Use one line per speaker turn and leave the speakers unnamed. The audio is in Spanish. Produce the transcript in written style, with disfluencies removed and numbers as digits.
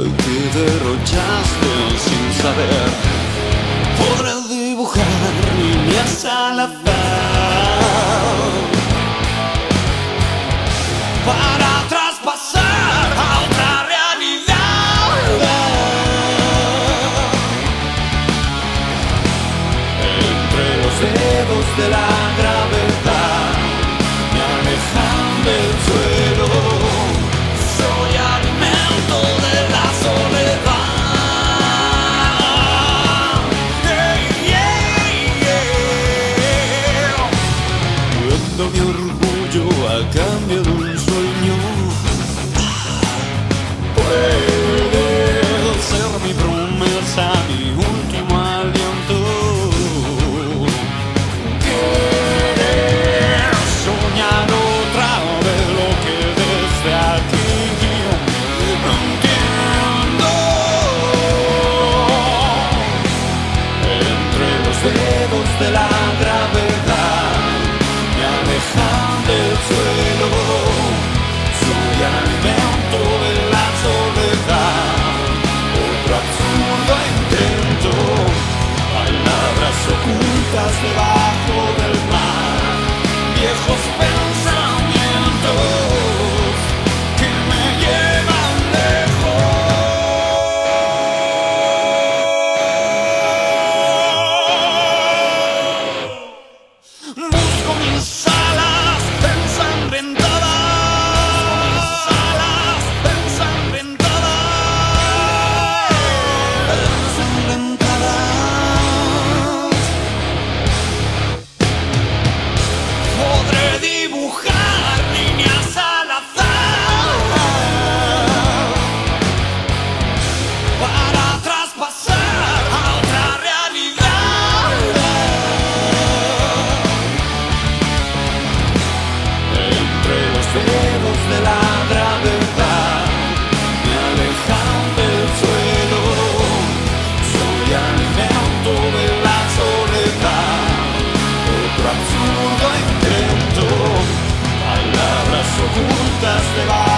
que derrochaste sin saber. Podré dibujar líneas al azar para traspasar a otra realidad. Entre los dedos de la gravedad me alejan del suelo. Soy alimento de la soledad. Vendo mi orgullo a cambio de un sueño. Puede ser mi promesa, mi último aliento. Querer soñar otra vez lo que desde aquí no entiendo. Entre los dedos de la gravedad me alejan del suelo. Soy alimento de la soledad, otro absurdo intento. Palabras ocultas debajo del mar, viejos pensamientos que me llevan lejos. Busco mis alas ensangrentadas, alas ensangrentadas, ensangrentadas. Podré dibujar líneas al azar para traspasar a otra realidad. Entre los dedos de la gravedad me alejan del suelo. Soy alimento de la soledad, otro absurdo intento. Palabras ocultas debajo